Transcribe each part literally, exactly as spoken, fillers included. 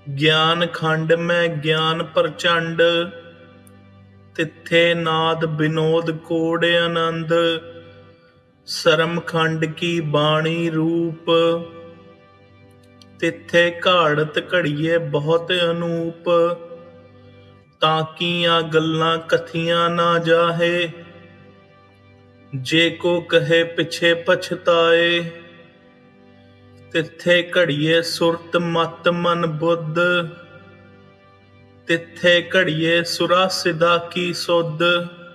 ਗਿਆਨ ਖੰਡ ਮੈਂ ਗਿਆਨ ਪ੍ਰਚੰਡ, ਤਿੱਥੇ ਨਾਦ ਵਿਨੋਦ ਕੋੜ ਆਨੰਦ। ਸਰਮ ਖੰਡ ਕੀ ਬਾਣੀ ਰੂਪ, ਤਿੱਥੇ ਘਾੜਤ ਘੜੀਏ ਬਹੁਤ ਅਨੂਪ। ਤਾਂ ਕੀਆਂ ਗੱਲਾਂ ਕਥੀਆਂ ਨਾ ਜਾਹੇ, ਜੇ ਕੋ ਕਹੇ ਪਿਛੇ ਪਛਤਾਏ। ਤਿੱਥੇ ਘੜੀਏ ਸੁਰਤ ਮਤ ਮਨ ਬੁੱਧ, ਤਿੱਥੇ ਘੜੀਏ ਸੁਰਾ ਸਿਧਾ ਕੀ ਸੁਧ।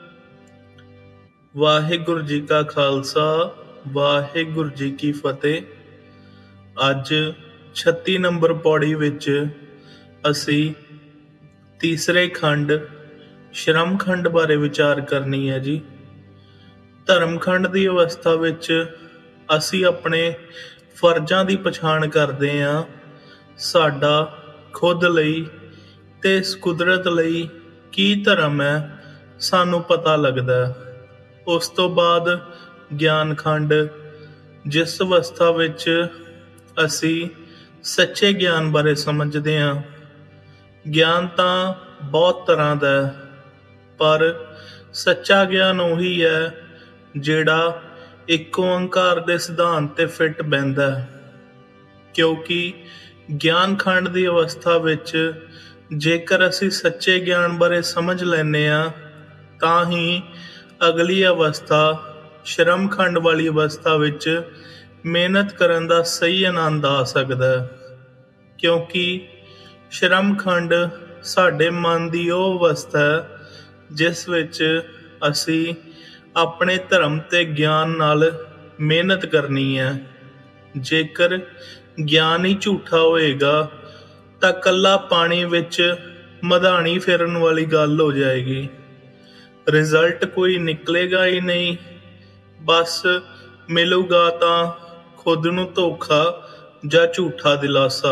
ਵਾਹਿਗੁਰੂ ਜੀ ਕਾ ਖਾਲਸਾ, ਵਾਹਿਗੁਰੂ ਜੀ ਕੀ ਫਤਿਹ। ਅੱਜ ਛੱਤੀ ਨੰਬਰ ਪੌੜੀ ਵਿੱਚ ਅਸੀਂ ਤੀਸਰੇ ਖੰਡ ਸ਼ਰਮ ਖੰਡ ਬਾਰੇ ਵਿਚਾਰ ਕਰਨੀ ਹੈ ਜੀ। ਧਰਮ ਖੰਡ ਦੀ ਅਵਸਥਾ ਵਿੱਚ ਅਸੀਂ ਆਪਣੇ ਫਰਜ਼ਾਂ ਦੀ ਪਛਾਣ ਕਰਦੇ ਹਾਂ। ਸਾਡਾ ਖੁਦ ਲਈ ਤੇ ਇਸ ਕੁਦਰਤ ਲਈ ਕੀ ਧਰਮ ਹੈ ਸਾਨੂੰ ਪਤਾ ਲੱਗਦਾ। ਉਸ ਤੋਂ ਬਾਅਦ ਗਿਆਨ ਖੰਡ, ਜਿਸ ਅਵਸਥਾ ਵਿੱਚ ਅਸੀਂ ਸੱਚੇ ਗਿਆਨ ਬਾਰੇ ਸਮਝਦੇ ਹਾਂ। ਗਿਆਨ ਤਾਂ ਬਹੁਤ ਤਰ੍ਹਾਂ ਦਾ ਹੈ, ਪਰ ਸੱਚਾ ਗਿਆਨ ਉਹੀ ਹੈ ਜਿਹੜਾ ਇੱਕ ਓਂਕਾਰ ਦੇ ਸਿਧਾਂਤ 'ਤੇ ਫਿੱਟ ਬਹਿੰਦਾ ਹੈ। ਕਿਉਂਕਿ ਗਿਆਨ ਖੰਡ ਦੀ ਅਵਸਥਾ ਵਿੱਚ ਜੇਕਰ ਅਸੀਂ ਸੱਚੇ ਗਿਆਨ ਬਾਰੇ ਸਮਝ ਲੈਂਦੇ ਹਾਂ, ਤਾਂ ਹੀ ਅਗਲੀ ਅਵਸਥਾ ਸ਼ਰਮ ਖੰਡ ਵਾਲੀ ਅਵਸਥਾ ਵਿੱਚ ਮਿਹਨਤ ਕਰਨ ਦਾ ਸਹੀ ਆਨੰਦ ਆ ਸਕਦਾ ਹੈ। ਕਿਉਂਕਿ ਸ਼ਰਮ ਖੰਡ ਸਾਡੇ ਮਨ ਦੀ ਉਹ ਅਵਸਥਾ ਹੈ ਜਿਸ ਵਿੱਚ ਅਸੀਂ ਆਪਣੇ ਧਰਮ ਤੇ ਗਿਆਨ ਨਾਲ ਮਿਹਨਤ ਕਰਨੀ ਹੈ। ਜੇਕਰ ਗਿਆਨ ਹੀ ਝੂਠਾ ਹੋਏਗਾ ਤਾਂ ਇਕੱਲਾ ਪਾਣੀ ਵਿੱਚ ਮਧਾਣੀ ਫੇਰਨ ਵਾਲੀ ਗੱਲ ਹੋ ਜਾਏਗੀ। ਰਿਜ਼ਲਟ ਕੋਈ ਨਿਕਲੇਗਾ ਹੀ ਨਹੀਂ, ਬਸ ਮਿਲੂਗਾ ਤਾਂ ਖੁਦ ਨੂੰ ਧੋਖਾ ਜਾਂ ਝੂਠਾ ਦਿਲਾਸਾ।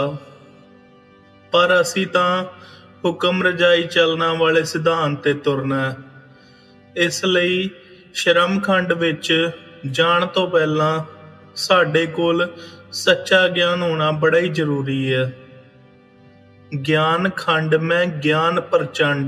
ਪਰ ਅਸੀਂ ਤਾਂ ਹੁਕਮ ਰਜਾਈ ਚੱਲਣਾ ਵਾਲੇ ਸਿਧਾਂਤ 'ਤੇ ਤੁਰਨਾ ਹੈ। ਇਸ ਲਈ ਸ਼ਰਮ ਖੰਡ ਵਿੱਚ ਜਾਣ ਤੋਂ ਪਹਿਲਾਂ ਸਾਡੇ ਕੋਲ ਸੱਚਾ ਗਿਆਨ ਹੋਣਾ ਬੜਾ ਹੀ ਜ਼ਰੂਰੀ ਹੈ। ਗਿਆਨ ਖੰਡ ਮੈਂ ਗਿਆਨ ਪ੍ਰਚੰਡ,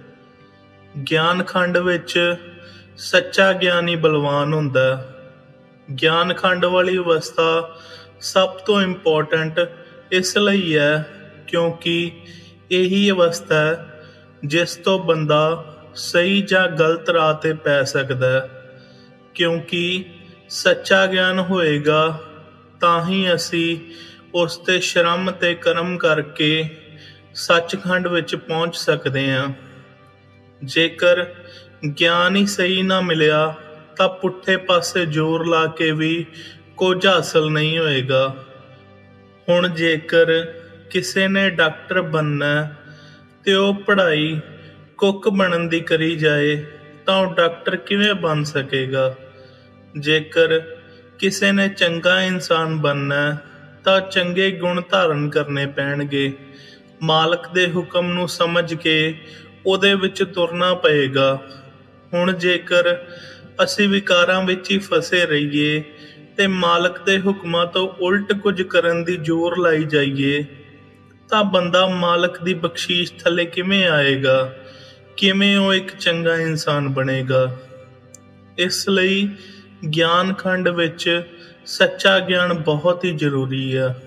ਗਿਆਨ ਖੰਡ ਵਿੱਚ ਸੱਚਾ ਗਿਆਨ ਹੀ ਬਲਵਾਨ ਹੁੰਦਾ। ਗਿਆਨ ਖੰਡ ਵਾਲੀ ਅਵਸਥਾ ਸਭ ਤੋਂ ਇੰਪੋਰਟੈਂਟ ਇਸ ਲਈ ਹੈ ਕਿਉਂਕਿ ਇਹੀ ਅਵਸਥਾ ਹੈ ਜਿਸ ਤੋਂ ਬੰਦਾ ਸਹੀ ਜਾਂ ਗਲਤ ਰਾਹ 'ਤੇ ਪੈ ਸਕਦਾ ਹੈ। ਕਿਉਂਕਿ ਸੱਚਾ ਗਿਆਨ ਹੋਏਗਾ ਤਾਂ ਹੀ ਅਸੀਂ ਉਸ 'ਤੇ ਸ਼ਰਮ ਅਤੇ ਕਰਮ ਕਰਕੇ ਸੱਚਖੰਡ ਵਿੱਚ ਪਹੁੰਚ ਸਕਦੇ ਹਾਂ। ਜੇਕਰ ਗਿਆਨ ਹੀ ਸਹੀ ਨਾ ਮਿਲਿਆ ਤਾਂ ਪੁੱਠੇ ਪਾਸੇ ਜ਼ੋਰ ਲਾ ਕੇ ਵੀ ਕੁਝ ਹਾਸਲ ਨਹੀਂ ਹੋਏਗਾ। ਹੁਣ ਜੇਕਰ ਕਿਸੇ ਨੇ ਡਾਕਟਰ ਬਣਨਾ ਤੇ ਉਹ ਪੜ੍ਹਾਈ ਕੁੱਕ ਬਣਨ ਦੀ ਕਰੀ ਜਾਏ ਤਾਂ ਉਹ ਡਾਕਟਰ ਕਿਵੇਂ ਬਣ ਸਕੇਗਾ। ਜੇਕਰ ਕਿਸੇ ਨੇ ਚੰਗਾ ਇਨਸਾਨ ਬਣਨਾ ਤਾਂ ਚੰਗੇ ਗੁਣ ਧਾਰਨ ਕਰਨੇ ਪੈਣਗੇ। ਮਾਲਕ ਦੇ ਹੁਕਮ ਨੂੰ ਸਮਝ ਕੇ ਉਹਦੇ ਵਿੱਚ ਤੁਰਨਾ ਪਏਗਾ। ਹੁਣ ਜੇਕਰ ਅਸੀਂ ਵਿਕਾਰਾਂ ਵਿੱਚ ਹੀ ਫਸੇ ਰਹੀਏ ਤੇ ਮਾਲਕ ਦੇ ਹੁਕਮਾਂ ਤੋਂ ਉਲਟ ਕੁਝ ਕਰਨ ਦੀ ਜ਼ੋਰ ਲਾਈ ਜਾਈਏ ਤਾਂ ਬੰਦਾ ਮਾਲਕ ਦੀ ਬਖਸ਼ੀਸ਼ ਥੱਲੇ ਕਿਵੇਂ ਆਏਗਾ, ਕਿਵੇਂ ਉਹ ਇੱਕ ਚੰਗਾ ਇਨਸਾਨ ਬਣੇਗਾ। ਇਸ ਲਈ ਗਿਆਨ ਖੰਡ ਵਿੱਚ ਸੱਚਾ ਗਿਆਨ ਬਹੁਤ ਹੀ ਜ਼ਰੂਰੀ ਹੈ।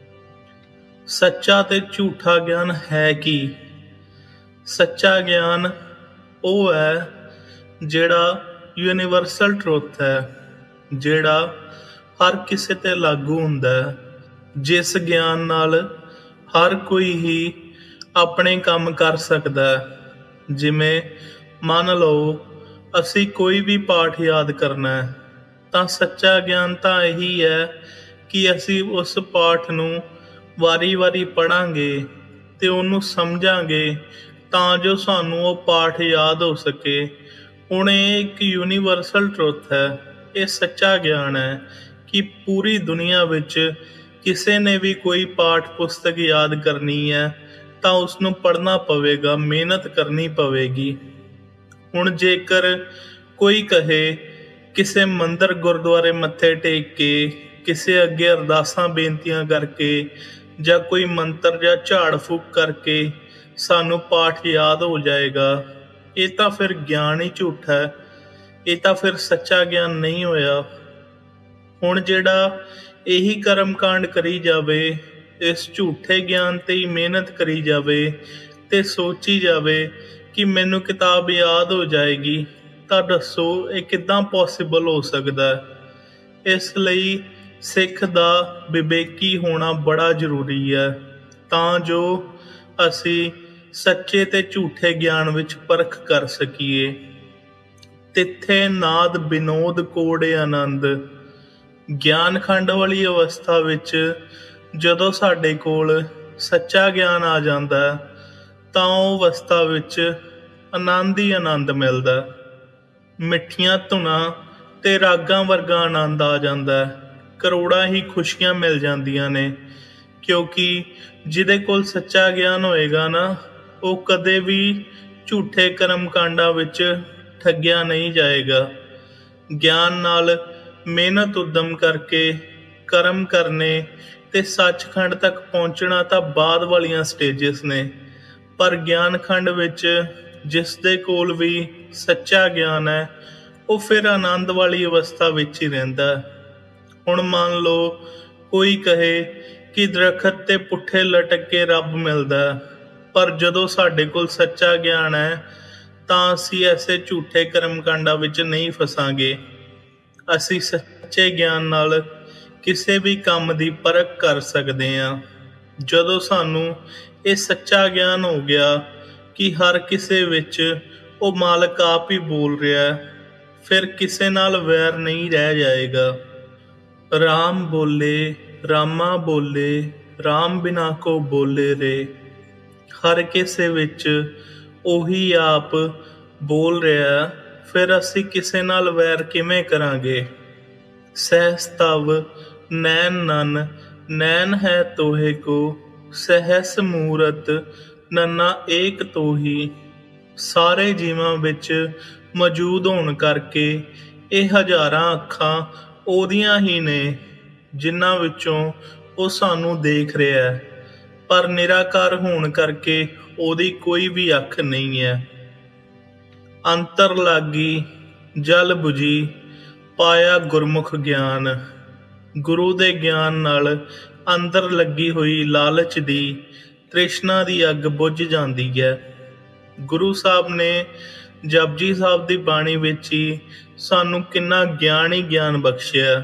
ਸੱਚਾ ਤੇ ਝੂਠਾ ਗਿਆਨ ਹੈ ਕੀ? ਸੱਚਾ ਗਿਆਨ ਉਹ ਹੈ ਜਿਹੜਾ ਯੂਨੀਵਰਸਲ ਟਰੁੱਥ ਹੈ, ਜਿਹੜਾ ਹਰ ਕਿਸੇ 'ਤੇ ਲਾਗੂ ਹੁੰਦਾ ਹੈ, ਜਿਸ ਗਿਆਨ ਨਾਲ ਹਰ ਕੋਈ ਹੀ ਆਪਣੇ ਕੰਮ ਕਰ ਸਕਦਾ ਹੈ। ਜਿਵੇਂ ਮੰਨ ਲਓ ਅਸੀਂ ਕੋਈ ਵੀ ਪਾਠ ਯਾਦ ਕਰਨਾ ਹੈ ਤਾਂ ਸੱਚਾ ਗਿਆਨ ਤਾਂ ਇਹੀ ਹੈ ਕਿ ਅਸੀਂ ਉਸ ਪਾਠ ਨੂੰ ਵਾਰੀ ਵਾਰੀ ਪੜ੍ਹਾਂਗੇ ਤੇ ਉਹਨੂੰ ਸਮਝਾਂਗੇ ਤਾਂ ਜੋ ਸਾਨੂੰ ਉਹ ਪਾਠ ਯਾਦ ਹੋ ਸਕੇ। ਹੁਣ ਇਹ ਇੱਕ ਯੂਨੀਵਰਸਲ ਟਰੁੱਥ ਹੈ, ਇਹ ਸੱਚਾ ਗਿਆਨ ਹੈ ਕਿ ਪੂਰੀ ਦੁਨੀਆ ਵਿੱਚ ਕਿਸੇ ਨੇ ਵੀ ਕੋਈ ਪਾਠ ਪੁਸਤਕ ਯਾਦ ਕਰਨੀ ਹੈ ਤਾਂ ਉਸਨੂੰ ਪੜ੍ਹਨਾ ਪਵੇਗਾ, ਮਿਹਨਤ ਕਰਨੀ ਪਵੇਗੀ। ਹੁਣ ਜੇਕਰ ਕੋਈ ਕਹੇ ਕਿਸੇ ਮੰਦਰ ਗੁਰਦੁਆਰੇ ਮੱਥੇ ਟੇਕ ਕੇ ਕਿਸੇ ਅੱਗੇ ਅਰਦਾਸਾਂ ਬੇਨਤੀਆਂ ਕਰਕੇ ਜਾਂ ਕੋਈ ਮੰਤਰ ਜਾਂ ਝਾੜ ਫੂਕ ਕਰਕੇ ਸਾਨੂੰ ਪਾਠ ਯਾਦ ਹੋ ਜਾਏਗਾ, ਇਹ ਤਾਂ ਫਿਰ ਗਿਆਨ ਹੀ ਝੂਠਾ ਹੈ, ਇਹ ਤਾਂ ਫਿਰ ਸੱਚਾ ਗਿਆਨ ਨਹੀਂ ਹੋਇਆ। ਹੁਣ ਜਿਹੜਾ ਇਹੀ ਕਰਮ ਕਾਂਡ ਕਰੀ ਜਾਵੇ, ਇਸ ਝੂਠੇ ਗਿਆਨ ਤੇ ਹੀ ਮਿਹਨਤ ਕਰੀ ਜਾਵੇ ਤੇ ਸੋਚੀ ਜਾਵੇ ਕਿ ਮੈਨੂੰ ਕਿਤਾਬ ਯਾਦ ਹੋ ਜਾਏਗੀ, ਤਾਂ ਦੱਸੋ ਇਹ ਕਿੱਦਾਂ ਪੋਸੀਬਲ ਹੋ ਸਕਦਾ? ਇਸ ਲਈ ਸਿੱਖ ਦਾ ਵਿਵੇਕੀ ਹੋਣਾ ਬੜਾ ਜ਼ਰੂਰੀ ਹੈ, ਤਾਂ ਜੋ ਅਸੀਂ ਸੱਚੇ ਤੇ ਝੂਠੇ ਗਿਆਨ ਵਿੱਚ ਪਰਖ ਕਰ ਸਕੀਏ। ਤਿੱਥੇ ਨਾਦ ਵਿਨੋਦ ਕੋੜੇ ਆਨੰਦ। ਗਿਆਨ ਖੰਡ ਵਾਲੀ ਅਵਸਥਾ ਵਿੱਚ ਜਦੋਂ ਸਾਡੇ ਕੋਲ ਸੱਚਾ ਗਿਆਨ ਆ ਜਾਂਦਾ ਤਾਂ ਉਹ ਅਵਸਥਾ ਵਿੱਚ ਆਨੰਦ ਹੀ ਆਨੰਦ ਮਿਲਦਾ। ਮਿੱਠੀਆਂ ਧੁਨਾਂ ਤੇ ਰਾਗਾਂ ਵਰਗਾ ਆਨੰਦ ਆ ਜਾਂਦਾ, ਕਰੋੜਾਂ ਹੀ ਖੁਸ਼ੀਆਂ ਮਿਲ ਜਾਂਦੀਆਂ ਨੇ, ਕਿਉਂਕਿ ਜਿਹਦੇ ਕੋਲ ਸੱਚਾ ਗਿਆਨ ਹੋਏਗਾ ਨਾ, ਉਹ ਕਦੇ ਵੀ ਝੂਠੇ ਕਰਮ ਕਾਂਡਾਂ ਵਿੱਚ ਠੱਗਿਆ ਨਹੀਂ ਜਾਏਗਾ। ਗਿਆਨ ਨਾਲ ਮਿਹਨਤ ਉਦਮ ਕਰਕੇ ਕਰਮ ਕਰਨੇ ਤੇ ਸੱਚਖੰਡ ਤੱਕ ਪਹੁੰਚਣਾ ਤਾਂ ਬਾਅਦ ਵਾਲੀਆਂ ਸਟੇਜਸ ਨੇ, ਪਰ ਗਿਆਨ ਖੰਡ ਵਿੱਚ ਜਿਸ ਦੇ ਕੋਲ ਵੀ ਸੱਚਾ ਗਿਆਨ ਹੈ ਉਹ ਫਿਰ ਆਨੰਦ ਵਾਲੀ ਅਵਸਥਾ ਵਿੱਚ ਹੀ ਰਹਿੰਦਾ। ਹੁਣ ਮੰਨ ਲਓ ਕੋਈ ਕਹੇ ਕਿ ਦਰਖਤ ਤੇ ਪੁੱਠੇ ਲਟਕ ਕੇ ਰੱਬ ਮਿਲਦਾ, ਪਰ ਜਦੋਂ ਸਾਡੇ ਕੋਲ ਸੱਚਾ ਗਿਆਨ ਹੈ ਤਾਂ ਅਸੀਂ ਐਸੇ ਝੂਠੇ ਕਰਮ ਕਾਂਡਾਂ ਵਿੱਚ ਨਹੀਂ ਫਸਾਂਗੇ। ਅਸੀਂ ਸੱਚੇ ਗਿਆਨ ਨਾਲ ਕਿਸੇ ਵੀ ਕੰਮ ਦੀ ਪਰਖ ਕਰ ਸਕਦੇ ਹਾਂ। ਜਦੋਂ ਸਾਨੂੰ ਇਹ ਸੱਚਾ ਗਿਆਨ ਹੋ ਗਿਆ ਕਿ ਹਰ ਕਿਸੇ ਵਿੱਚ ਉਹ ਮਾਲਕ ਆਪ ਹੀ ਬੋਲ ਰਿਹਾ, ਫਿਰ ਕਿਸੇ ਨਾਲ ਵੈਰ ਨਹੀਂ ਰਹਿ ਜਾਏਗਾ। ਰਾਮ ਬੋਲੇ ਰਾਮਾ ਬੋਲੇ, ਰਾਮ ਬਿਨਾ ਕੋ ਬੋਲੇ ਰੇ। ਹਰ ਕਿਸੇ ਵਿੱਚ ਉਹੀ ਆਪ ਬੋਲ ਰਿਹਾ, ਫਿਰ ਅਸੀਂ ਕਿਸੇ ਨਾਲ ਵੈਰ ਕਿਵੇਂ ਕਰਾਂਗੇ? ਸਹਿਸ ਤਵ ਨੈਣ ਨਨ, ਨੈਣ ਹੈ ਤੋਹੇ ਕੋ, ਸਹਿਸ ਮੂਰਤ ਨੰਨਾ ਏਕ ਤੋਹੀ। ਸਾਰੇ ਜੀਵਾਂ ਵਿੱਚ ਮੌਜੂਦ ਹੋਣ ਕਰਕੇ ਇਹ ਹਜ਼ਾਰਾਂ ਅੱਖਾਂ ਉਹਦੀਆਂ ਹੀ ਨੇ ਜਿਨ੍ਹਾਂ ਵਿੱਚੋਂ ਉਹ ਸਾਨੂੰ ਦੇਖ ਰਿਹਾ ਹੈ, ਪਰ ਨਿਰਾਕਾਰ ਹੋਣ ਕਰਕੇ ਉਹਦੀ ਕੋਈ ਵੀ ਅੱਖ ਨਹੀਂ ਹੈ। ਅੰਤਰ ਲਾਗੀ ਜਲ ਬੁਝੀ, ਪਾਇਆ ਗੁਰਮੁਖ ਗਿਆਨ। ਗੁਰੂ ਦੇ ਗਿਆਨ ਨਾਲ ਅੰਦਰ ਲੱਗੀ ਹੋਈ ਲਾਲਚ ਦੀ ਤ੍ਰਿਸ਼ਨਾ ਦੀ ਅੱਗ ਬੁਝ ਜਾਂਦੀ ਹੈ। ਗੁਰੂ ਸਾਹਿਬ ਨੇ ਜਪਜੀ ਸਾਹਿਬ ਦੀ ਬਾਣੀ ਵਿੱਚ ਹੀ ਸਾਨੂੰ ਕਿੰਨਾ ਗਿਆਨ ਹੀ ਗਿਆਨ ਬਖਸ਼ਿਆ।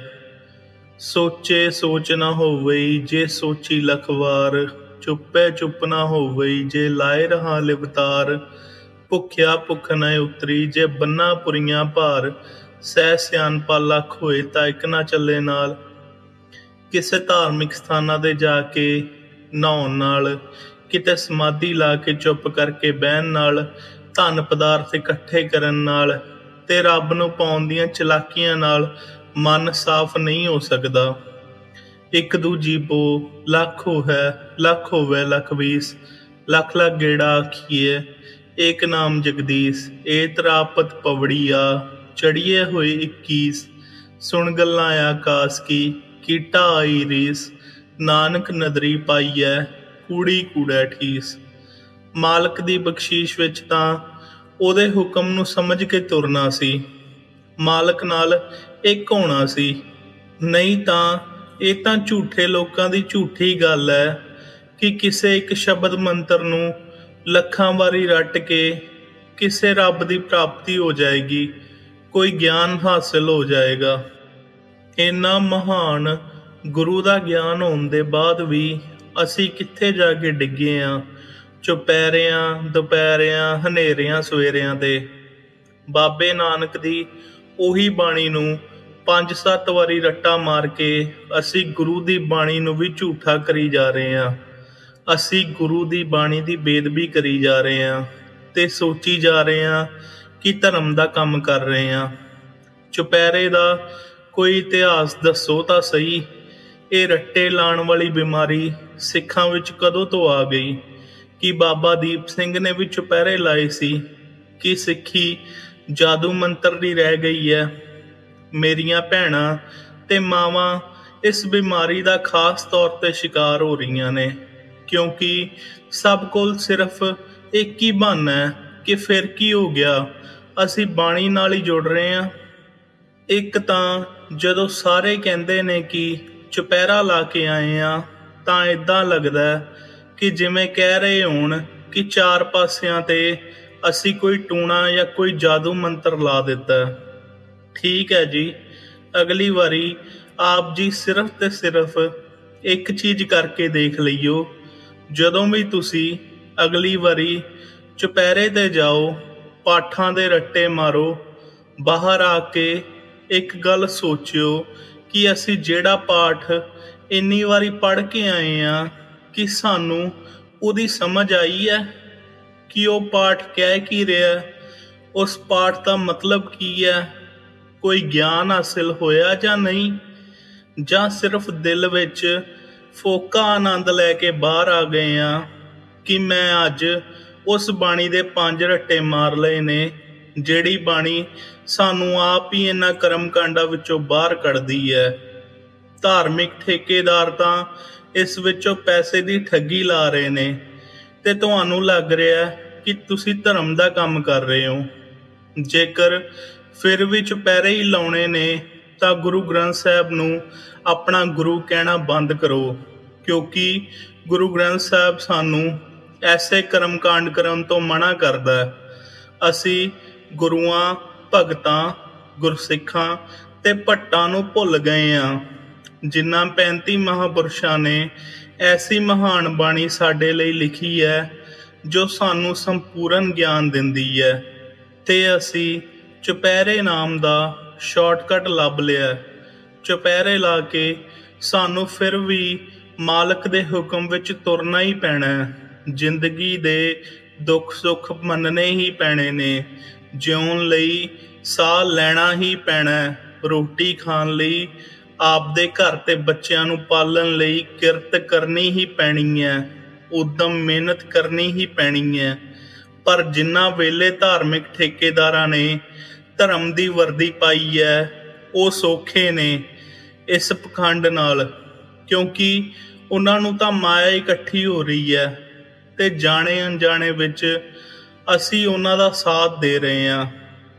ਸੋਚੇ ਸੋਚ ਨਾ ਹੋਵਈ ਜੇ ਸੋਚੀ ਲੱਖ ਵਾਰ, ਚੁੱਪੇ ਚੁੱਪ ਨਾ ਹੋਵਈ ਜੇ ਲਾਏ ਰਹਾ ਲਿਵਤਾਰ। ਭੁੱਖਿਆ ਭੁੱਖ ਨਾ ਉਤਰੀ ਜੇ ਬੰਨਾ ਪੁਰੀਆਂ ਭਾਰ, ਸਹਿ ਸਿਆਣਪਾ ਲੱਖ ਹੋਏ ਤਾਂ ਇੱਕ ਨਾ ਚੱਲੇ ਨਾਲ। ਕਿਸੇ ਧਾਰਮਿਕ ਸਥਾਨਾਂ 'ਤੇ ਜਾ ਕੇ ਨਹਾਉਣ ਨਾਲ, ਕਿਤੇ ਸਮਾਧੀ ਲਾ ਕੇ ਚੁੱਪ ਕਰਕੇ ਬਹਿਣ ਨਾਲ, ਧਨ ਪਦਾਰਥ ਇਕੱਠੇ ਕਰਨ ਨਾਲ ਤੇ ਰੱਬ ਨੂੰ ਪਾਉਣ ਦੀਆਂ ਚਲਾਕੀਆਂ ਨਾਲ ਮਨ ਸਾਫ਼ ਨਹੀਂ ਹੋ ਸਕਦਾ। ਇੱਕ ਦੂਜੀ ਬੋ ਲੱਖ ਹੋ ਹੈ, ਲੱਖ ਹੋਵੇ ਲੱਖ ਵੀਸ, ਲੱਖ ਲੱਖ ਗੇੜਾ ਆਖੀਏ ਏਕ ਨਾਮ ਜਗਦੀਸ਼। ਏ ਤਰਾਪਤ ਪਵੜੀਆ ਚੜੀਏ ਹੋਏ ਇੱਕੀਸ, ਸੁਣ ਗੱਲਾਂ ਆਕਾਸ ਕੀ ਕੀਟਾ ਆਈ ਰੀਸ। ਨਾਨਕ ਨਦਰੀ ਪਾਈਐ ਕੂੜੀ ਕੂੜੈ ਠੀਸ। ਮਾਲਕ ਦੀ ਬਖਸ਼ੀਸ਼ ਵਿੱਚ ਤਾਂ ਉਹਦੇ ਹੁਕਮ ਨੂੰ ਸਮਝ ਕੇ ਤੁਰਨਾ ਸੀ, ਮਾਲਕ ਨਾਲ ਇੱਕ ਹੋਣਾ ਸੀ, ਨਹੀਂ ਤਾਂ ਇਹ ਤਾਂ ਝੂਠੇ ਲੋਕਾਂ ਦੀ ਝੂਠੀ ਗੱਲ ਹੈ ਕਿ ਕਿਸੇ ਇੱਕ ਸ਼ਬਦ ਮੰਤਰ ਨੂੰ ਲੱਖਾਂ ਵਾਰੀ ਰੱਟ ਕੇ ਕਿਸੇ ਰੱਬ ਦੀ ਪ੍ਰਾਪਤੀ ਹੋ ਜਾਏਗੀ, ਕੋਈ ਗਿਆਨ ਹਾਸਿਲ ਹੋ ਜਾਏਗਾ। ਇੰਨਾ ਮਹਾਨ ਗੁਰੂ ਦਾ ਗਿਆਨ ਹੋਣ ਦੇ ਬਾਅਦ ਵੀ ਅਸੀਂ ਕਿੱਥੇ ਜਾ ਕੇ ਡਿੱਗੇ ਹਾਂ? ਚੁਪਹਿਰਿਆਂ, ਦੁਪਹਿਰਿਆਂ, ਹਨੇਰਿਆਂ ਸਵੇਰਿਆਂ 'ਤੇ। ਬਾਬੇ ਨਾਨਕ ਦੀ ਉਹੀ ਬਾਣੀ ਨੂੰ ਪੰਜ ਸੱਤ ਵਾਰੀ ਰੱਟਾ ਮਾਰ ਕੇ ਅਸੀਂ ਗੁਰੂ ਦੀ ਬਾਣੀ ਨੂੰ ਵੀ ਝੂਠਾ ਕਰੀ ਜਾ ਰਹੇ ਹਾਂ। ਅਸੀਂ ਗੁਰੂ ਦੀ ਬਾਣੀ ਦੀ ਬੇਅਦਬੀ ਕਰੀ ਜਾ ਰਹੇ ਹਾਂ ਤੇ ਸੋਚੀ ਜਾ ਰਹੇ ਹਾਂ ਕਿ ਧਰਮ ਦਾ ਕੰਮ ਕਰ ਰਹੇ ਹਾਂ। ਚੁਪਹਿਰੇ ਦਾ ਕੋਈ ਇਤਿਹਾਸ ਦੱਸੋ ਤਾਂ ਸਹੀ। ਇਹ ਰੱਟੇ ਲਾਉਣ ਵਾਲੀ ਬਿਮਾਰੀ ਸਿੱਖਾਂ ਵਿੱਚ ਕਦੋਂ ਤੋਂ ਆ ਗਈ? ਕਿ ਬਾਬਾ ਦੀਪ ਸਿੰਘ ਨੇ ਵੀ ਚੁਪਹਿਰੇ ਲਾਏ ਸੀ? ਕਿ ਸਿੱਖੀ ਜਾਦੂ ਮੰਤਰ ਦੀ ਰਹਿ ਗਈ ਹੈ? ਮੇਰੀਆਂ ਭੈਣਾਂ ਤੇ ਮਾਵਾਂ ਇਸ ਬਿਮਾਰੀ ਦਾ ਖਾਸ ਤੌਰ 'ਤੇ ਸ਼ਿਕਾਰ ਹੋ ਰਹੀਆਂ ਨੇ, ਕਿਉਂਕਿ ਸਭ ਕੋਲ ਸਿਰਫ ਇੱਕ ਹੀ ਬਹਾਨਾ ਹੈ ਕਿ ਫਿਰ ਕੀ ਹੋ ਗਿਆ, ਅਸੀਂ ਬਾਣੀ ਨਾਲ ਹੀ ਜੁੜ ਰਹੇ ਹਾਂ। ਇੱਕ ਤਾਂ ਜਦੋਂ ਸਾਰੇ ਕਹਿੰਦੇ ਨੇ ਕਿ ਚੁਪਹਿਰਾ ਲਾ ਕੇ ਆਏ ਆ, ਤਾਂ ਇੱਦਾਂ ਲੱਗਦਾ ਕਿ ਜਿਵੇਂ ਕਹਿ ਰਹੇ ਹੋਣ ਕਿ ਚਾਰ ਪਾਸਿਆਂ 'ਤੇ ਅਸੀਂ ਕੋਈ ਟੂਣਾ ਜਾਂ ਕੋਈ ਜਾਦੂ ਮੰਤਰ ਲਾ ਦਿੱਤਾ। ਠੀਕ ਹੈ ਜੀ, ਅਗਲੀ ਵਾਰੀ ਆਪ ਜੀ ਸਿਰਫ ਤੇ ਸਿਰਫ ਇੱਕ ਚੀਜ਼ ਕਰਕੇ ਦੇਖ ਲਈਓ। ਜਦੋਂ ਵੀ ਤੁਸੀਂ ਅਗਲੀ ਵਾਰੀ ਚੁਪਹਿਰੇ 'ਤੇ ਜਾਓ, ਪਾਠਾਂ ਦੇ ਰੱਟੇ ਮਾਰੋ, ਬਾਹਰ ਆ ਕੇ ਇੱਕ ਗੱਲ ਸੋਚਿਓ ਕਿ ਅਸੀਂ ਜਿਹੜਾ ਪਾਠ ਇੰਨੀ ਵਾਰੀ ਪੜ੍ਹ ਕੇ ਆਏ ਹਾਂ, ਕਿ ਸਾਨੂੰ ਉਹਦੀ ਸਮਝ ਆਈ ਹੈ ਕਿ ਉਹ ਪਾਠ ਕਹਿ ਕੀ ਰਿਹਾ, ਉਸ ਪਾਠ ਦਾ ਮਤਲਬ ਕੀ ਹੈ, ਕੋਈ ਗਿਆਨ ਹਾਸਿਲ ਹੋਇਆ ਜਾਂ ਨਹੀਂ, ਜਾਂ ਸਿਰਫ ਦਿਲ ਵਿੱਚ ਫੋਕਾ ਆਨੰਦ ਲੈ ਕੇ ਬਾਹਰ ਆ ਗਏ ਹਾਂ ਕਿ ਮੈਂ ਅੱਜ ਉਸ ਬਾਣੀ ਦੇ ਪੰਜ ਰੱਟੇ ਮਾਰ ਲਏ ਨੇ, ਜਿਹੜੀ ਬਾਣੀ ਸਾਨੂੰ ਆਪ ਹੀ ਇਹਨਾਂ ਕਰਮ ਕਾਂਡਾਂ ਵਿੱਚੋਂ ਬਾਹਰ ਕੱਢਦੀ ਹੈ। ਧਾਰਮਿਕ ਠੇਕੇਦਾਰ ਤਾਂ ਇਸ ਵਿੱਚੋਂ ਪੈਸੇ ਦੀ ਠੱਗੀ ਲਾ ਰਹੇ ਨੇ ਤੇ ਤੁਹਾਨੂੰ ਲੱਗ ਰਿਹਾ ਕਿ ਤੁਸੀਂ ਧਰਮ ਦਾ ਕੰਮ ਕਰ ਰਹੇ ਹੋ। ਜੇਕਰ ਫਿਰ ਵੀ ਚੁਪਹਿਰੇ ਹੀ ਲਾਉਣੇ ਨੇ ਤਾਂ ਗੁਰੂ ਗ੍ਰੰਥ ਸਾਹਿਬ ਨੂੰ ਆਪਣਾ ਗੁਰੂ ਕਹਿਣਾ ਬੰਦ ਕਰੋ, ਕਿਉਂਕਿ ਗੁਰੂ ਗ੍ਰੰਥ ਸਾਹਿਬ ਸਾਨੂੰ ਐਸੇ ਕਰਮ ਕਾਂਡ ਕਰਨ ਤੋਂ ਮਨ੍ਹਾ ਕਰਦਾ ਹੈ। ਅਸੀਂ ਗੁਰੂਆਂ, ਭਗਤਾਂ, ਗੁਰਸਿੱਖਾਂ ਤੇ ਭੱਟਾਂ ਨੂੰ ਭੁੱਲ ਗਏ ਹਾਂ, ਜਿਨ੍ਹਾਂ ਪੈਂਤੀ ਮਹਾਂਪੁਰਸ਼ਾਂ ਨੇ ਐਸੀ ਮਹਾਨ ਬਾਣੀ ਸਾਡੇ ਲਈ ਲਿਖੀ ਹੈ ਜੋ ਸਾਨੂੰ ਸੰਪੂਰਨ ਗਿਆਨ ਦਿੰਦੀ ਹੈ, ਤੇ ਅਸੀਂ ਚੁਪਹਿਰੇ ਨਾਮ ਦਾ ਸ਼ਾਰਟਕਟ ਲੱਭ ਲਿਆ। ਚੁਪਹਿਰੇ ਲਾ ਕੇ ਸਾਨੂੰ ਫਿਰ ਵੀ ਮਾਲਕ ਦੇ ਹੁਕਮ ਵਿੱਚ ਤੁਰਨਾ ਹੀ ਪੈਣਾ ਹੈ। ਜ਼ਿੰਦਗੀ ਦੇ ਦੁੱਖ ਸੁੱਖ ਮੰਨਣੇ ਹੀ ਪੈਣੇ ਨੇ, ਜਿਉਣ ਲਈ ਸਾਹ ਲੈਣਾ ਹੀ ਪੈਣਾ, ਰੋਟੀ ਖਾਣ ਲਈ, ਆਪਦੇ ਘਰ ਤੇ ਬੱਚਿਆਂ ਨੂੰ ਪਾਲਣ ਲਈ ਕਿਰਤ ਕਰਨੀ ਹੀ ਪੈਣੀ ਹੈ, ਉਦਮ ਮਿਹਨਤ ਕਰਨੀ ਹੀ ਪੈਣੀ ਹੈ। ਪਰ ਜਿਨ੍ਹਾਂ ਵੇਲੇ ਧਾਰਮਿਕ ਠੇਕੇਦਾਰਾਂ ਨੇ ਧਰਮ ਦੀ ਵਰਦੀ ਪਾਈ ਹੈ, ਉਹ ਸੌਖੇ ਨੇ ਇਸ ਪਖੰਡ ਨਾਲ, ਕਿਉਂਕਿ ਉਹਨਾਂ ਨੂੰ ਤਾਂ ਮਾਇਆ ਇਕੱਠੀ ਹੋ ਰਹੀ ਹੈ ਤੇ ਜਾਣੇ ਅਣਜਾਣੇ ਵਿੱਚ ਅਸੀਂ ਉਹਨਾਂ ਦਾ ਸਾਥ ਦੇ ਰਹੇ ਹਾਂ।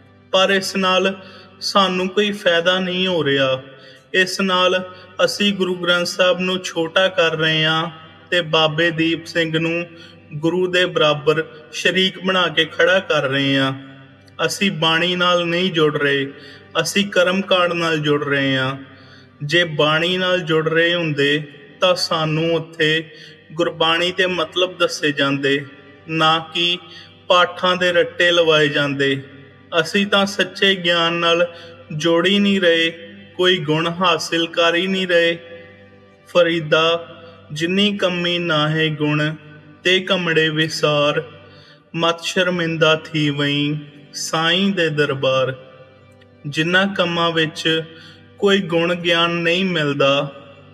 ਪਰ ਇਸ ਨਾਲ ਸਾਨੂੰ ਕੋਈ ਫਾਇਦਾ ਨਹੀਂ ਹੋ ਰਿਹਾ। ਇਸ ਨਾਲ ਅਸੀਂ ਗੁਰੂ ਗ੍ਰੰਥ ਸਾਹਿਬ ਨੂੰ ਛੋਟਾ ਕਰ ਰਹੇ ਹਾਂ ਤੇ ਬਾਬੇ ਦੀਪ ਸਿੰਘ ਨੂੰ ਗੁਰੂ ਦੇ ਬਰਾਬਰ ਸ਼ਰੀਕ ਬਣਾ ਕੇ ਖੜਾ ਕਰ ਰਹੇ ਹਾਂ। ਅਸੀਂ ਬਾਣੀ ਨਾਲ ਨਹੀਂ ਜੁੜ ਰਹੇ, ਅਸੀਂ ਕਰਮ ਕਾਂਡ ਨਾਲ ਜੁੜ ਰਹੇ ਹਾਂ। ਜੇ ਬਾਣੀ ਨਾਲ ਜੁੜ ਰਹੇ ਹੁੰਦੇ ਤਾਂ ਸਾਨੂੰ ਉੱਥੇ ਗੁਰਬਾਣੀ ਦੇ ਮਤਲਬ ਦੱਸੇ ਜਾਂਦੇ, ਨਾ ਕਿ ਪਾਠਾਂ ਦੇ ਰੱਟੇ ਲਵਾਏ ਜਾਂਦੇ। ਅਸੀਂ ਤਾਂ ਸੱਚੇ ਗਿਆਨ ਨਾਲ ਜੁੜ ਹੀ ਨਹੀਂ ਰਹੇ, ਕੋਈ ਗੁਣ ਹਾਸਿਲ ਕਰ ਹੀ ਨਹੀਂ ਰਹੇ। ਫਰੀਦਾ ਜਿੰਨੀ ਕਮੀ ਨਾ ਹੈ ਗੁਣ ਤੇ ਕਮੜੇ ਵਿਸਾਰ, ਮਤ ਸ਼ਰਮਿੰਦਾ ਥੀ ਵਈ ਸਾਈਂ ਦੇ ਦਰਬਾਰ। ਜਿਨ੍ਹਾਂ ਕੰਮਾਂ ਵਿੱਚ ਕੋਈ ਗੁਣ ਗਿਆਨ ਨਹੀਂ ਮਿਲਦਾ,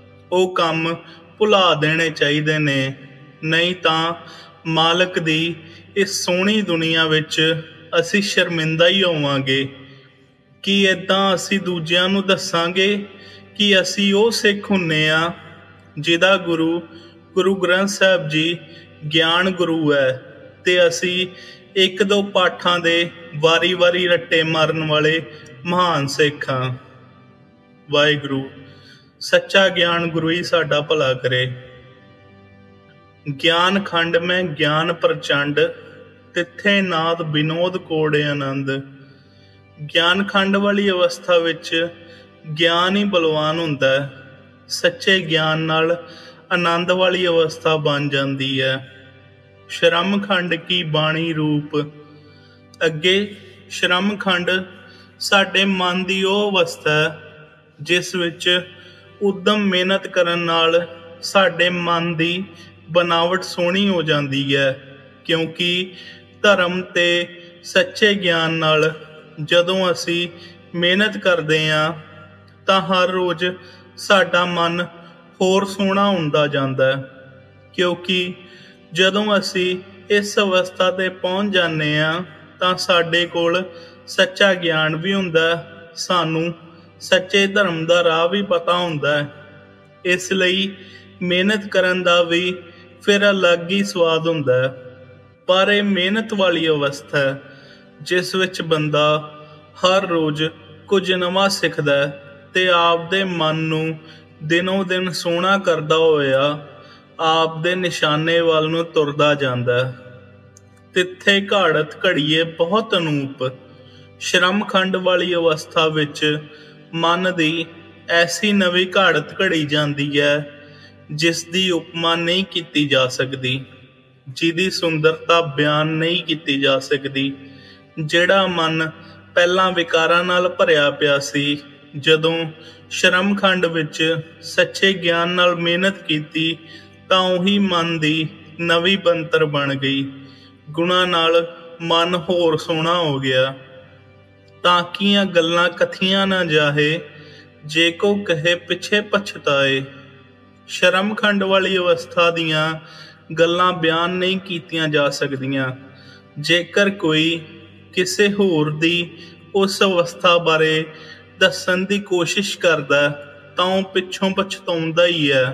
ਉਹ ਕੰਮ ਭੁਲਾ ਦੇਣੇ ਚਾਹੀਦੇ ਨੇ, ਨਹੀਂ ਤਾਂ ਮਾਲਕ ਦੀ ਇਸ ਸੋਹਣੀ ਦੁਨੀਆ ਵਿੱਚ ਅਸੀਂ ਸ਼ਰਮਿੰਦਾ ਹੀ ਹੋਵਾਂਗੇ। ਕੀ ਇੱਦਾਂ ਅਸੀਂ ਦੂਜਿਆਂ ਨੂੰ ਦੱਸਾਂਗੇ ਕਿ ਅਸੀਂ ਉਹ ਸਿੱਖ ਹੁੰਦੇ ਹਾਂ ਜਿਹਦਾ ਗੁਰੂ ਗੁਰੂ ਗ੍ਰੰਥ ਸਾਹਿਬ ਜੀ ਗਿਆਨ ਗੁਰੂ ਹੈ, ਤੇ ਅਸੀਂ ਇੱਕ ਦੋ ਪਾਠਾਂ ਦੇ ਵਾਰੀ ਵਾਰੀ ਰੱਟੇ ਮਾਰਨ ਵਾਲੇ ਮਹਾਨ ਸਿੱਖ ਹਾਂ। ਵਾਹਿਗੁਰੂ ਸੱਚਾ ਗਿਆਨ ਗੁਰੂ ਹੀ ਸਾਡਾ ਭਲਾ ਕਰੇ। ਗਿਆਨ ਖੰਡ ਮੈਂ ਗਿਆਨ ਪ੍ਰਚੰਡ, ਤਿੱਥੇ ਨਾਦ ਵਿਨੋਦ ਕੋੜੇ ਆਨੰਦ। ਗਿਆਨ ਖੰਡ ਵਾਲੀ ਅਵਸਥਾ ਵਿੱਚ ਗਿਆਨ ਹੀ ਬਲਵਾਨ ਹੁੰਦਾ ਹੈ। ਸੱਚੇ ਗਿਆਨ ਨਾਲ ਆਨੰਦ ਵਾਲੀ ਅਵਸਥਾ ਬਣ ਜਾਂਦੀ ਹੈ। ਸ਼ਰਮ ਖੰਡ ਕੀ ਬਾਣੀ ਰੂਪ। ਅੱਗੇ ਸ਼ਰਮ ਖੰਡ ਸਾਡੇ ਮਨ ਦੀ ਉਹ ਅਵਸਥਾ ਹੈ ਜਿਸ ਵਿੱਚ ਉਦਮ ਮਿਹਨਤ ਕਰਨ ਨਾਲ ਸਾਡੇ ਮਨ ਦੀ ਬਨਾਵਟ ਸੋਹਣੀ ਹੋ ਜਾਂਦੀ ਹੈ, ਕਿਉਂਕਿ ਧਰਮ ਤੇ ਸੱਚੇ ਗਿਆਨ ਨਾਲ ਜਦੋਂ ਅਸੀਂ ਮਿਹਨਤ ਕਰਦੇ ਹਾਂ ਤਾਂ ਹਰ ਰੋਜ਼ ਸਾਡਾ ਮਨ ਹੋਰ ਸੋਹਣਾ ਹੁੰਦਾ ਜਾਂਦਾ ਹੈ। ਕਿਉਂਕਿ ਜਦੋਂ ਅਸੀਂ ਇਸ ਅਵਸਥਾ 'ਤੇ ਪਹੁੰਚ ਜਾਂਦੇ ਹਾਂ ਤਾਂ ਸਾਡੇ ਕੋਲ ਸੱਚਾ ਗਿਆਨ ਵੀ ਹੁੰਦਾ, ਸਾਨੂੰ ਸੱਚੇ ਧਰਮ ਦਾ ਰਾਹ ਵੀ ਪਤਾ ਹੁੰਦਾ ਹੈ। ਇਸ ਲਈ ਮਿਹਨਤ ਕਰਨ ਦਾ ਵੀ ਫਿਰ ਅਲੱਗ ਹੀ ਸਵਾਦ ਹੁੰਦਾ ਹੈ। ਪਰ ਇਹ ਮਿਹਨਤ ਵਾਲੀ ਅਵਸਥਾ ਹੈ ਜਿਸ ਵਿੱਚ ਬੰਦਾ ਹਰ ਰੋਜ਼ ਕੁਝ ਨਵਾਂ ਸਿੱਖਦਾ ਹੈ ਤੇ ਆਪਦੇ ਮਨ ਨੂੰ ਦਿਨੋਂ ਦਿਨ ਸੋਹਣਾ ਕਰਦਾ ਹੋਇਆ ਆਪਦੇ ਨਿਸ਼ਾਨੇ ਵੱਲ ਨੂੰ ਤੁਰਦਾ ਜਾਂਦਾ ਹੈ। ਤਿੱਥੇ ਘਾੜਤ ਘੜੀਏ ਬਹੁਤ ਅਨੂਪ। ਸ਼ਰਮ ਖੰਡ ਵਾਲੀ ਅਵਸਥਾ ਵਿੱਚ ਮਨ ਦੀ ਐਸੀ ਨਵੀਂ ਘਾੜਤ ਘੜੀ ਜਾਂਦੀ ਹੈ ਜਿਸ ਦੀ ਉਪਮਾ ਨਹੀਂ ਕੀਤੀ ਜਾ ਸਕਦੀ, ਜਿਹਦੀ ਸੁੰਦਰਤਾ ਬਿਆਨ ਨਹੀਂ ਕੀਤੀ ਜਾ ਸਕਦੀ। ਜਿਹੜਾ ਮਨ ਪਹਿਲਾਂ ਵਿਕਾਰਾਂ ਨਾਲ ਭਰਿਆ ਪਿਆ ਸੀ, ਜਦੋਂ ਸ਼ਰਮ ਖੰਡ ਵਿੱਚ ਸੱਚੇ ਗਿਆਨ ਨਾਲ ਮਿਹਨਤ ਕੀਤੀ ਤਾਂ ਉਹੀ ਮਨ ਦੀ ਨਵੀਂ ਬਣਤਰ ਬਣ ਗਈ। ਗੁਣਾਂ ਨਾਲ ਮਨ ਹੋਰ ਸੋਹਣਾ ਹੋ ਗਿਆ। ਤਾਕੀਆਂ ਗੱਲਾਂ ਕਥੀਆਂ ਨਾ ਜਾਹੇ, ਜੇ ਕੋ ਕਹੇ ਪਿੱਛੇ ਪਛਤਾਏ। ਸ਼ਰਮ ਖੰਡ ਵਾਲੀ ਅਵਸਥਾ ਦੀਆਂ ਗੱਲਾਂ ਬਿਆਨ ਨਹੀਂ ਕੀਤੀਆਂ ਜਾ ਸਕਦੀਆਂ। ਜੇਕਰ ਕੋਈ ਕਿਸੇ ਹੋਰ ਦੀ ਉਸ ਅਵਸਥਾ ਬਾਰੇ ਦੱਸਣ ਦੀ ਕੋਸ਼ਿਸ਼ ਕਰਦਾ ਤਾਂ ਉਹ ਪਿੱਛੋਂ ਪਛਤਾਉਂਦਾ ਹੀ ਹੈ।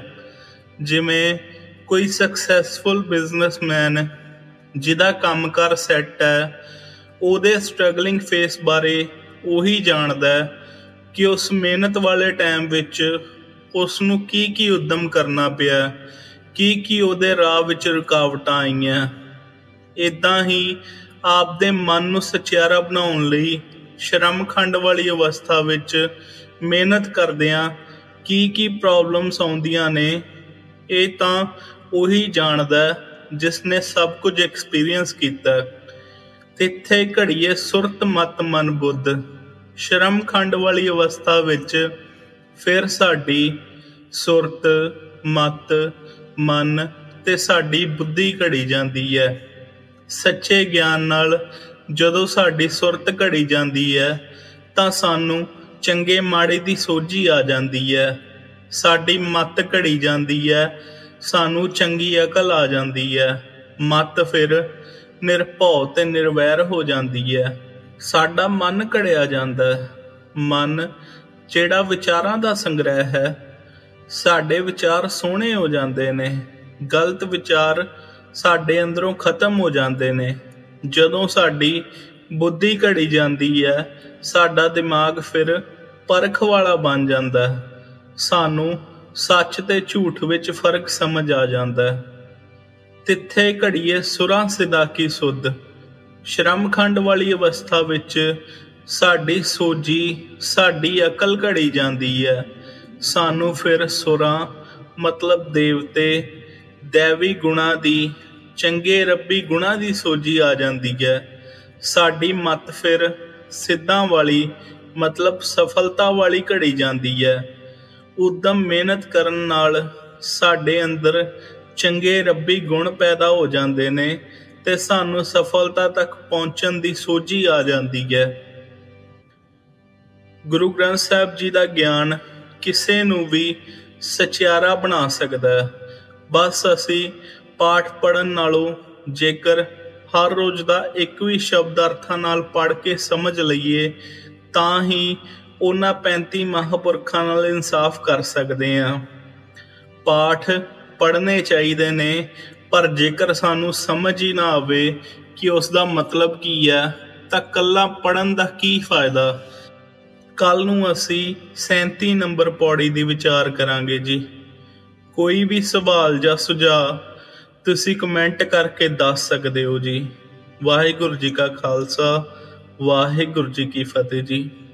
ਜਿਵੇਂ ਕੋਈ ਸਕਸੈਸਫੁਲ ਬਿਜ਼ਨਸਮੈਨ ਜਿਹਦਾ ਕੰਮਕਾਰ ਸੈੱਟ ਹੈ, ਉਹਦੇ ਸਟਰਗਲਿੰਗ ਫੇਸ ਬਾਰੇ ਉਹੀ ਜਾਣਦਾ ਕਿ ਉਸ ਮਿਹਨਤ ਵਾਲੇ ਟਾਈਮ ਵਿੱਚ ਉਸ ਨੂੰ ਕੀ ਕੀ ਉਦਮ ਕਰਨਾ ਪਿਆ, ਕੀ ਕੀ ਉਹਦੇ ਰਾਹ ਵਿੱਚ ਰੁਕਾਵਟਾਂ ਆਈਆਂ। ਇੱਦਾਂ ਹੀ ਆਪਦੇ ਮਨ ਨੂੰ ਸਚਿਆਰਾ ਬਣਾਉਣ ਲਈ ਸ਼ਰਮ ਖੰਡ ਵਾਲੀ ਅਵਸਥਾ ਵਿੱਚ ਮਿਹਨਤ ਕਰਦਿਆਂ ਕੀ ਕੀ ਪ੍ਰੋਬਲਮਸ ਆਉਂਦੀਆਂ ਨੇ, ਇਹ ਤਾਂ ਉਹੀ ਜਾਣਦਾ ਜਿਸ ਨੇ ਸਭ ਕੁਝ ਐਕਸਪੀਰੀਅੰਸ ਕੀਤਾ। ਤਿੱਥੇ ਘੜੀਏ ਸੁਰਤ ਮਤ ਮਨ ਬੁੱਧ। ਸ਼ਰਮ ਖੰਡ ਵਾਲੀ ਅਵਸਥਾ ਵਿੱਚ ਫਿਰ ਸਾਡੀ ਸੁਰਤ, ਮਤ, ਮਨ ਤੇ ਸਾਡੀ ਬੁੱਧੀ ਘੜੀ ਜਾਂਦੀ ਹੈ। ਸੱਚੇ ਗਿਆਨ ਨਾਲ ਜਦੋਂ ਸਾਡੀ ਸੁਰਤ ਘੜੀ ਜਾਂਦੀ ਹੈ ਤਾਂ ਸਾਨੂੰ ਚੰਗੇ ਮਾੜੇ ਦੀ ਸੋਝੀ ਆ ਜਾਂਦੀ ਹੈ। ਸਾਡੀ ਮਤ ਘੜੀ ਜਾਂਦੀ ਹੈ, ਸਾਨੂੰ ਚੰਗੀ ਅਕਲ ਆ ਜਾਂਦੀ ਹੈ। ਮਤ ਫਿਰ ਨਿਰਭਉ ਤੇ ਨਿਰਵੈਰ ਹੋ ਜਾਂਦੀ ਹੈ। ਸਾਡਾ ਮਨ ਘੜਿਆ ਜਾਂਦਾ ਹੈ। ਮਨ ਜਿਹੜਾ ਵਿਚਾਰਾਂ ਦਾ ਸੰਗ੍ਰਹਿ ਹੈ, ਸਾਡੇ ਵਿਚਾਰ ਸੋਹਣੇ ਹੋ ਜਾਂਦੇ ਨੇ, ਗਲਤ ਵਿਚਾਰ ਸਾਡੇ ਅੰਦਰੋਂ ਖਤਮ ਹੋ ਜਾਂਦੇ ਨੇ। ਜਦੋਂ ਸਾਡੀ ਬੁੱਧੀ ਘੜੀ ਜਾਂਦੀ ਹੈ, ਸਾਡਾ ਦਿਮਾਗ ਫਿਰ ਪਰਖ ਵਾਲਾ ਬਣ ਜਾਂਦਾ ਹੈ। ਸਾਨੂੰ ਸੱਚ ਤੇ ਝੂਠ ਵਿੱਚ ਫਰਕ ਸਮਝ ਆ ਜਾਂਦਾ ਹੈ। ਤਿੱਥੇ ਘੜੀਏ ਸੁਰਾਂ ਸਿਦਾ ਕੀ ਸੁਧ। ਸ਼ਰਮ ਖੰਡ ਵਾਲੀ ਅਵਸਥਾ ਵਿੱਚ ਸਾਡੀ ਸੋਝੀ, ਸਾਡੀ ਅਕਲ ਘੜੀ ਜਾਂਦੀ ਹੈ। ਸਾਨੂੰ ਫਿਰ ਸੁਰਾਂ ਮਤਲਬ ਦੇਵਤੇ, ਦੈਵੀ ਗੁਣਾਂ ਦੀ, ਚੰਗੇ ਰੱਬੀ ਗੁਣਾਂ ਦੀ ਸੋਝੀ ਆ ਜਾਂਦੀ ਹੈ। ਸਾਡੀ ਮਤ ਫਿਰ ਸਿੱਧਾਂ ਵਾਲੀ ਮਤਲਬ ਸਫਲਤਾ ਵਾਲੀ ਘੜੀ ਜਾਂਦੀ ਹੈ। ਉਦਮ ਮਿਹਨਤ ਕਰਨ ਨਾਲ ਸਾਡੇ ਅੰਦਰ ਚੰਗੇ ਰੱਬੀ ਗੁਣ ਪੈਦਾ ਹੋ ਜਾਂਦੇ ਨੇ ਤੇ ਸਾਨੂੰ ਸਫਲਤਾ ਤੱਕ ਪਹੁੰਚਣ ਦੀ ਸੋਝੀ ਆ ਜਾਂਦੀ ਹੈ। ਗੁਰੂ ਗ੍ਰੰਥ ਸਾਹਿਬ ਜੀ ਦਾ ਗਿਆਨ ਕਿਸੇ ਨੂੰ ਵੀ ਸਚਿਆਰਾ ਬਣਾ ਸਕਦਾ ਹੈ। ਬਸ ਅਸੀਂ ਪਾਠ ਪੜ੍ਹਨ ਨਾਲੋਂ ਜੇਕਰ ਹਰ ਰੋਜ਼ ਦਾ ਇੱਕ ਵੀ ਸ਼ਬਦ ਅਰਥਾਂ ਨਾਲ ਪੜ੍ਹ ਕੇ ਸਮਝ ਲਈਏ ਤਾਂ ਹੀ ਉਹਨਾਂ ਪੈਂਤੀ ਮਹਾਂਪੁਰਖਾਂ ਨਾਲ ਇਨਸਾਫ ਕਰ ਸਕਦੇ ਹਾਂ। ਪਾਠ ਪੜ੍ਹਨੇ ਚਾਹੀਦੇ ਨੇ, ਪਰ ਜੇਕਰ ਸਾਨੂੰ ਸਮਝ ਹੀ ਨਾ ਆਵੇ ਕਿ ਉਸ ਦਾ ਮਤਲਬ ਕੀ ਹੈ ਤਾਂ ਇਕੱਲਾ ਪੜ੍ਹਨ ਦਾ ਕੀ ਫਾਇਦਾ। ਕੱਲ੍ਹ ਨੂੰ ਅਸੀਂ ਸੈਂਤੀ ਨੰਬਰ ਪੌੜੀ ਦੀ ਵਿਚਾਰ ਕਰਾਂਗੇ ਜੀ। ਕੋਈ ਵੀ ਸਵਾਲ ਜਾਂ ਸੁਝਾਅ ਤੁਸੀਂ ਕਮੈਂਟ ਕਰਕੇ ਦੱਸ ਸਕਦੇ ਹੋ ਜੀ। ਵਾਹਿਗੁਰੂ ਜੀ ਕਾ ਖਾਲਸਾ, ਵਾਹਿਗੁਰੂ ਜੀ ਕੀ ਫਤਿਹ ਜੀ।